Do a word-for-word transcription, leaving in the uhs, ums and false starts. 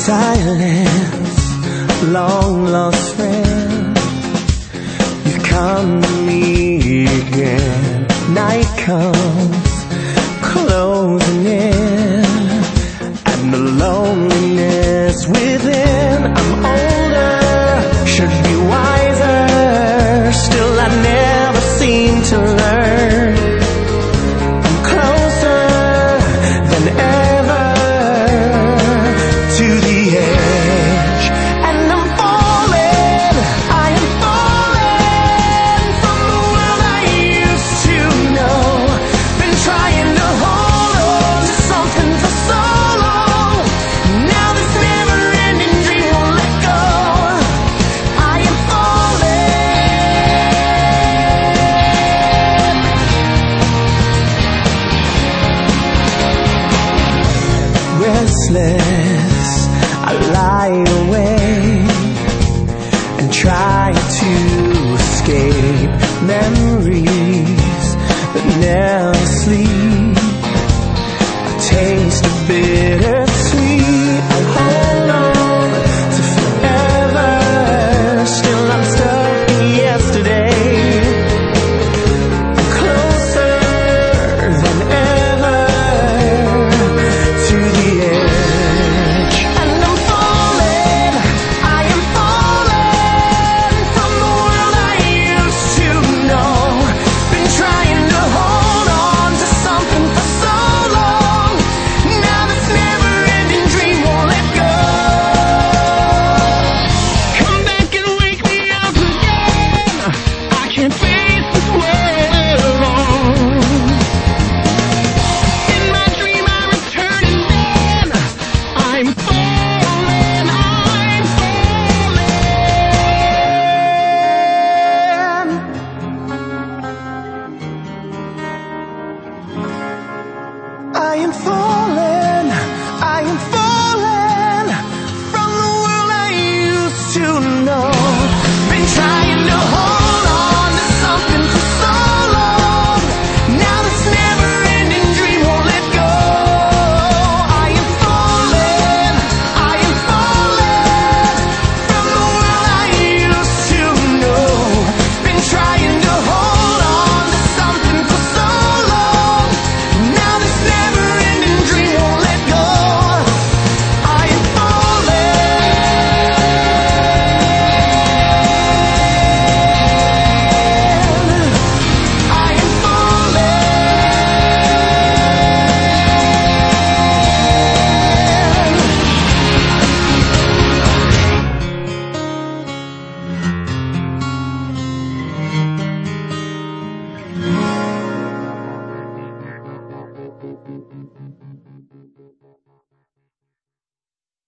Silence, long lost friend, you've come to me again. Night comes closing in, and the loneliness within. I'm older, should be wiser, still I never seem to learn. I'm closer than ever to the edge, and I'm falling, I am falling from the world I used to know. Been trying to hold on to something for so long. Now this never-ending dream won't let go. I am falling. Restless, I lie awake and try to escape memories that never sleep.